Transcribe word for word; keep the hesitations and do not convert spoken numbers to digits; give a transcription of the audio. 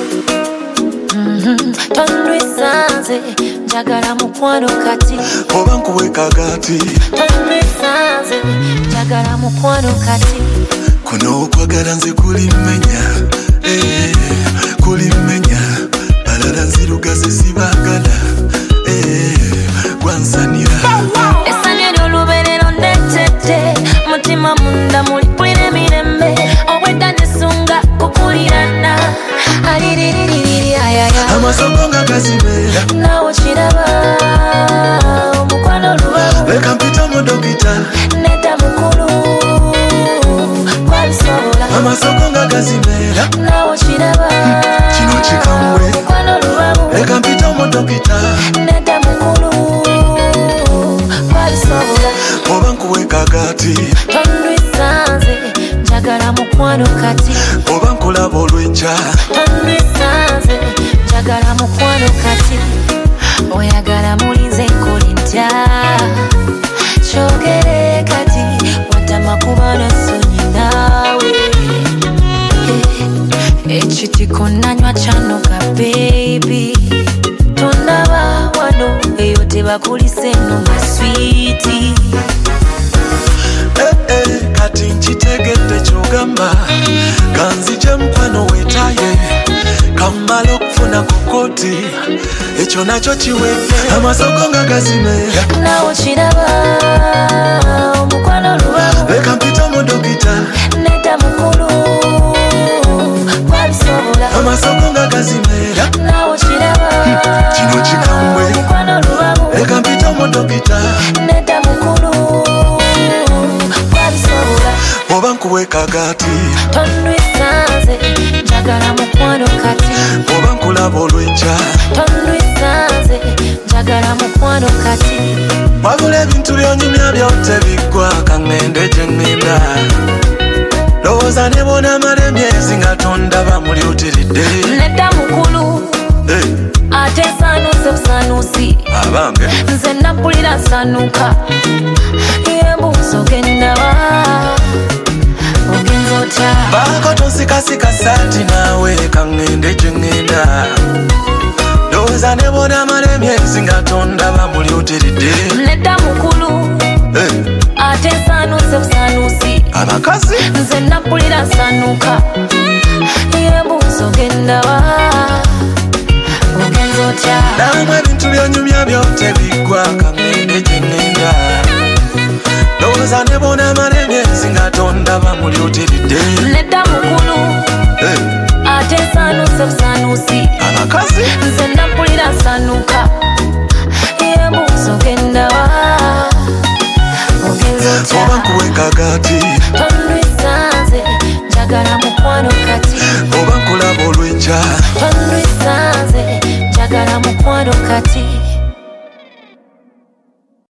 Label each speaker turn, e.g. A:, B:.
A: Tonduisanze njagala mukwano kati
B: oba nkuweka gati
A: Tonduisanze njagala mukwano kati
B: kuno okwagala nze kulimenya eh, kulimenya balala nzirugaze sibagala eh, gwansanira
A: essanyu ly'olubeerero ndetedde mutima munda mulipulira emirembe obwedda nzisunga kukulirana aliriririri ayaya
B: amasogo nga gazibeera
A: nawe kiraba omukwano lubabu
B: leka mpita mu dokita
A: nedda mukulu kwabisobola
B: amasogo nga gazibeera
A: nawe kiraba
B: kino kikambwe
A: omukwano lubabu
B: leka mpita mu dokita
A: nedda mukulu kwabisobola
B: oba nkuweka gati
A: Tonduisanze njagala mukwano kati
B: oba nkulaba olw'enkya
A: Tonduisanze njagala mukwano kati oyagala mulinze nkola ntya kyogere kati watama kuba na ssonyi naawe ekitiko nanywa kyanoga baby tondaba wano eyo tebakulise no maswiti
B: eh, eh, kati nkitegedde kyogamba kanzije mukwano wetaye kamala okufuna ku koti ekyo nakyo kiwedde amasogo nga gazimeera
A: nawe kiraba omukwano lubabu
B: leka mpita mu dokita
A: nedda mukulu kwabisobola
B: amasogo nga gazimeera
A: nawe kiraba
B: kino kikambwe
A: omukwano lubabu
B: leka mpita mu dokita
A: nedda mukulu kwabisobola
B: oba nkuweka gati
A: Tonduisanze njagala mukwano kati
B: oba nkulaba olw'enkya
A: Tonduisanze njagala mukwano kati
B: wabula ebintu byonyumya byote biggwa kaŋŋende gye ŋŋenda lowooza ne boonamala emyezi nga tondaba mulyutiridde
A: nedda mukulu
B: eh,
A: ate sanuuse busanuusi
B: abange
A: nze nampulira nsanuka yembuuza ogendaba ogenza otya
B: baako tonsikasika saati naawe kaŋŋende gye ŋŋenda lowooza ne boonamala emyezi nga tondaba mulyutiridde
A: nedda mukulu
B: eh,
A: ate nsanuuse busanuusi
B: abakazi
A: nze nampulira nsanuka yembuuza ogendaba ogenza otya
B: namwe ebintu byonyumya byote biggwa kaŋŋende gye ŋŋenda lowooza ne boonamala emyezi nga tondaba mulyutiridde
A: nedda mukulu
B: eh,
A: ate nsanuuse busanuusi
B: abakazi
A: nze nampulira nsanuka yembuuza ogendaba ogenza otya
B: oba nkuweka gati
A: Tonduisanze njagala mukwano kati
B: oba nkulaba olw'enkya
A: Tonduisanze njagala mukwano kati